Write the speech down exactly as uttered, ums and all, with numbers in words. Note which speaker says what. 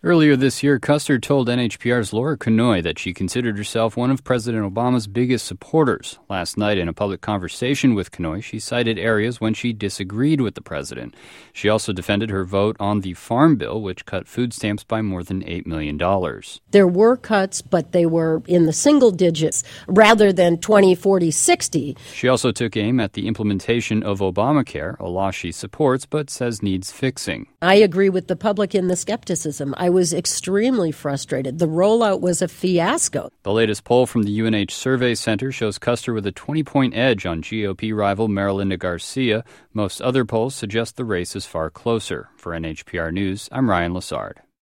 Speaker 1: Earlier this year, Custer told N H P R's Laura Conoy that she considered herself one of President Obama's biggest supporters. Last night, in a public conversation with Conoy, she cited areas when she disagreed with the president. She also defended her vote on the Farm Bill, which cut food stamps by more than eight million dollars.
Speaker 2: There were cuts, but they were in the single digits rather than twenty, forty, sixty.
Speaker 1: She also took aim at the implementation of Obamacare, a law she supports but says needs fixing.
Speaker 2: I agree with the public in the skepticism. I was extremely frustrated. The rollout was a fiasco.
Speaker 1: The latest poll from the U N H Survey Center shows Custer with a twenty-point edge on G O P rival Marilinda Garcia. Most other polls suggest the race is far closer. For N H P R News, I'm Ryan Lassard.